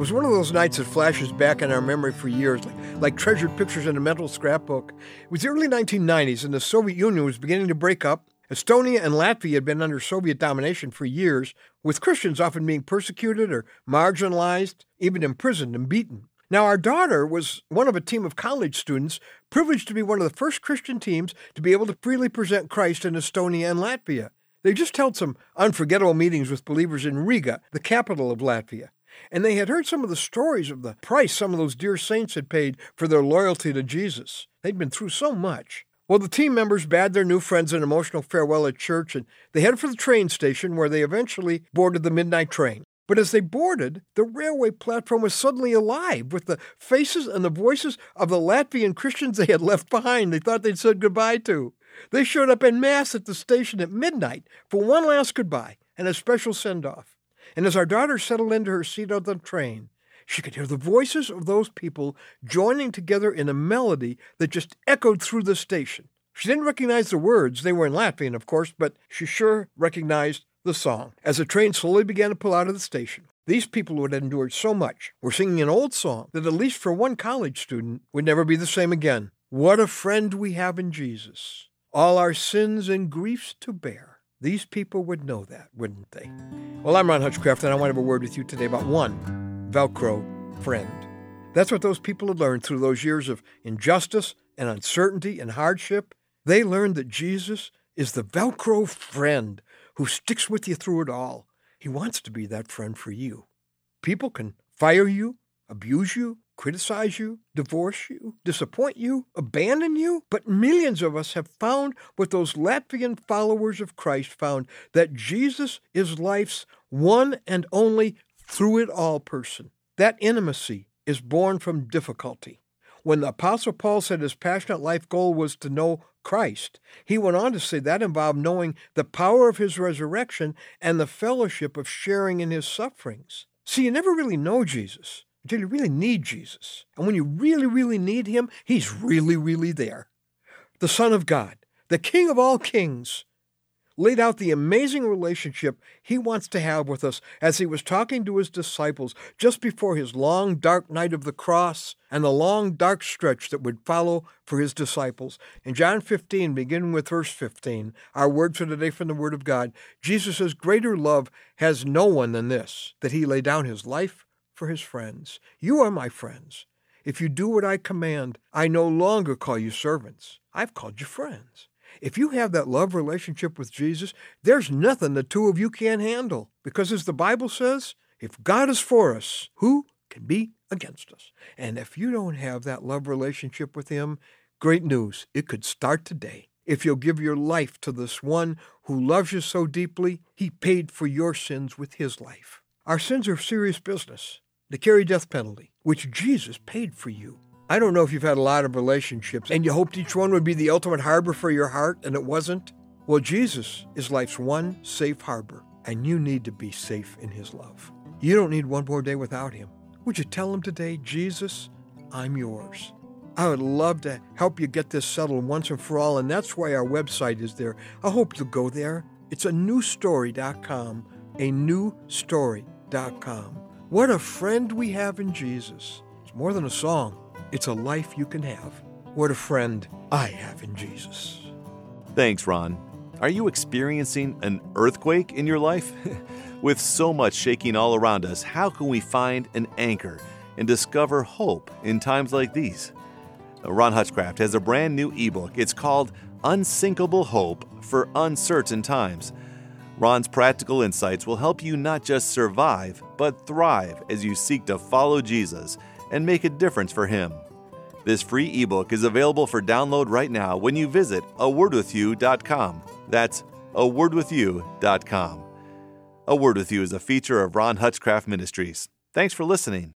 was one of those nights that flashes back in our memory for years, like treasured pictures in a mental scrapbook. It was the early 1990s, and the Soviet Union was beginning to break up. Estonia and Latvia had been under Soviet domination for years, with Christians often being persecuted or marginalized, even imprisoned and beaten. Now, our daughter was one of a team of college students privileged to be one of the first Christian teams to be able to freely present Christ in Estonia and Latvia. They just held some unforgettable meetings with believers in Riga, the capital of Latvia. And they had heard some of the stories of the price some of those dear saints had paid for their loyalty to Jesus. They'd been through so much. Well, the team members bade their new friends an emotional farewell at church, and they headed for the train station where they eventually boarded the midnight train. But as they boarded, the railway platform was suddenly alive with the faces and the voices of the Latvian Christians they had left behind. They thought they'd said goodbye to. They showed up en masse at the station at midnight for one last goodbye and a special send-off. And as our daughter settled into her seat on the train, she could hear the voices of those people joining together in a melody that just echoed through the station. She didn't recognize the words. They were in Latvian, of course, but she sure recognized the song. As the train slowly began to pull out of the station, these people who had endured so much were singing an old song that, at least for one college student, would never be the same again. What a friend we have in Jesus, all our sins and griefs to bear. These people would know that, wouldn't they? Well, I'm Ron Hutchcraft, and I want to have a word with you today about one Velcro friend. That's what those people had learned through those years of injustice and uncertainty and hardship. They learned that Jesus is the Velcro friend who sticks with you through it all. He wants to be that friend for you. People can fire you, abuse you, criticize you, divorce you, disappoint you, abandon you, but millions of us have found what those Latvian followers of Christ found, that Jesus is life's one and only through-it-all person. That intimacy is born from difficulty. When the Apostle Paul said his passionate life goal was to know Christ, he went on to say that involved knowing the power of his resurrection and the fellowship of sharing in his sufferings. See, you never really know Jesus until you really need Jesus. And when you really, really need him, he's really, really there. The Son of God, the King of all kings, laid out the amazing relationship he wants to have with us as he was talking to his disciples just before his long, dark night of the cross and the long, dark stretch that would follow for his disciples. In John 15, beginning with verse 15, our word for today from the Word of God, Jesus says, "Greater love has no one than this, that he lay down his life for his friends. You are my friends. If you do what I command, I no longer call you servants. I've called you friends." If you have that love relationship with Jesus, there's nothing the two of you can't handle. Because as the Bible says, if God is for us, who can be against us? And if you don't have that love relationship with him, great news, it could start today. If you'll give your life to this one who loves you so deeply, he paid for your sins with his life. Our sins are serious business. They carry death penalty, which Jesus paid for you. I don't know if you've had a lot of relationships and you hoped each one would be the ultimate harbor for your heart, and it wasn't. Well, Jesus is life's one safe harbor, and you need to be safe in his love. You don't need one more day without him. Would you tell him today, Jesus, I'm yours? I would love to help you get this settled once and for all, and that's why our website is there. I hope you'll go there. It's anewstory.com, anewstory.com. What a friend we have in Jesus. It's more than a song. It's a life you can have. What a friend I have in Jesus. Thanks, Ron. Are you experiencing an earthquake in your life? With so much shaking all around us, how can we find an anchor and discover hope in times like these? Ron Hutchcraft has a brand new ebook. It's called Unsinkable Hope for Uncertain Times. Ron's practical insights will help you not just survive, but thrive as you seek to follow Jesus and make a difference for him. This free ebook is available for download right now when you visit awordwithyou.com. That's awordwithyou.com. A Word With You is a feature of Ron Hutchcraft Ministries. Thanks for listening.